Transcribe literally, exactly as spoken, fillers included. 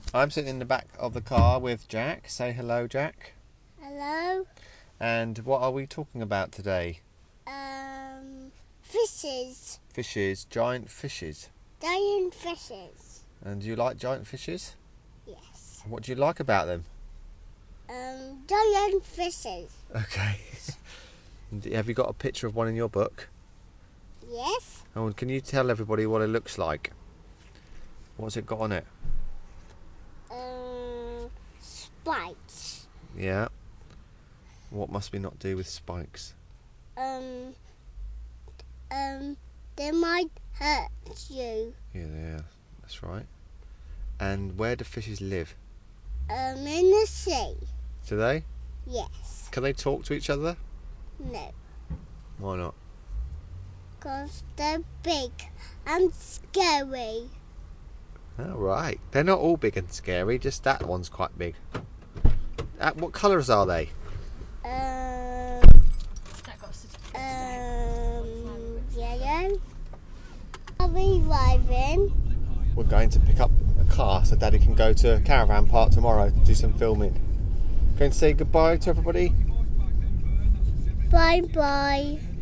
I'm sitting in the back of the car with Jack. Say hello, Jack. Hello. And what are we talking about today? Um, fishes. Fishes, giant fishes. Giant fishes. And do you like giant fishes? Yes. What do you like about them? Um, giant fishes. Okay. And have you got a picture of one in your book? Yes. Oh, and can you tell everybody what it looks like? What's it got on it? Um, spikes. Yeah. What must we not do with spikes? Um, um, they might hurt you. Yeah, yeah, that's right. And where do fishes live? Um, in the sea. Do they? Yes. Can they talk to each other? No. Why not? Because they're big and scary. Oh, right. They're not all big and scary, just that one's quite big. Uh, what colours are they? Um, um, yellow. Are we driving? We're going to pick up a car so Daddy can go to a caravan park tomorrow to do some filming. Going to say goodbye to everybody? Bye bye.